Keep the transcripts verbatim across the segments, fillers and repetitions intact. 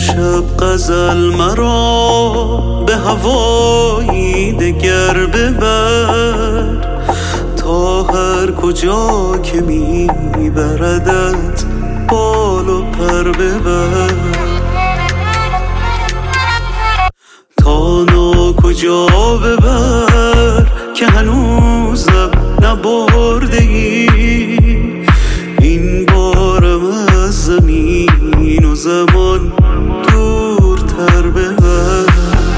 امشب غزل مرا به هوایی دگر ببر، تا هر کجا که میبردت بال و پر ببر، تا نا کجا ببر که هنوزم نبرده ای، این بارم از زمین و زمان دورتر ببر.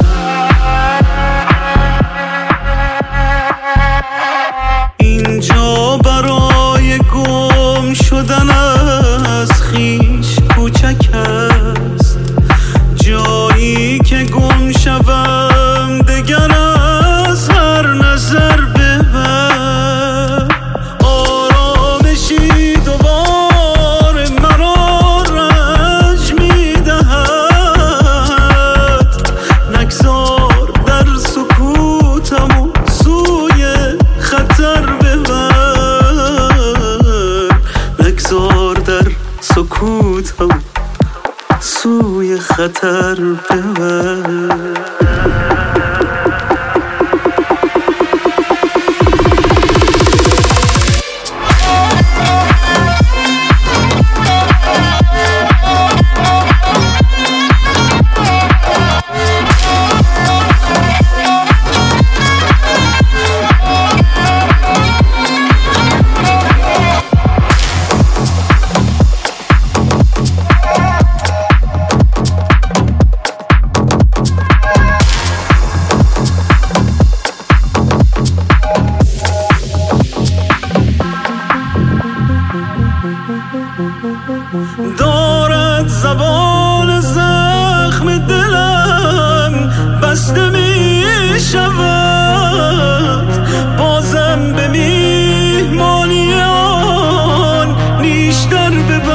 اینجا برای گم شدن از خویش کوچک است، جایی که گم شوم دگر از هر نظر ببر. آرامشی دوباره مرا رنج میدهد، نگذار در سکوتم و سوی خطر ببر، نگذار در سکوتم سوی خطر ببر. دارد زبان زخم دلم بسته می شود، بازم به میهمانی آن نیشتر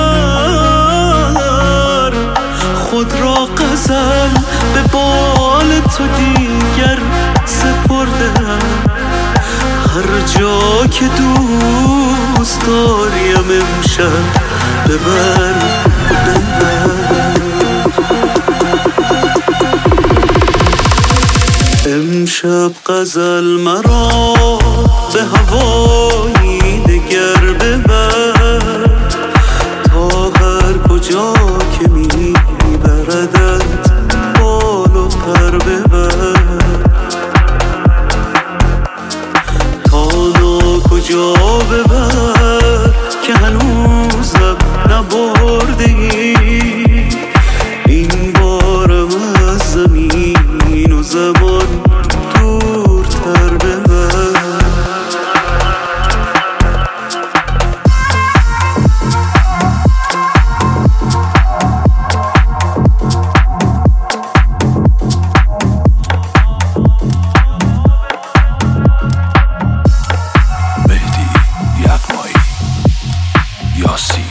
ببر. خود را غزل به بال تو دیگر سپردم، هر جا که دوست داریم امشب ببر ببر. امشب غزل مرا به هوایی دگر ببر، تا هر کجا که میبردت بال و پر ببر، تا نا کجا ببر که هنوزم نبرده ای، این بارم از زمین و زمان دورتر ببر. مهدی یغمایی، یاسی.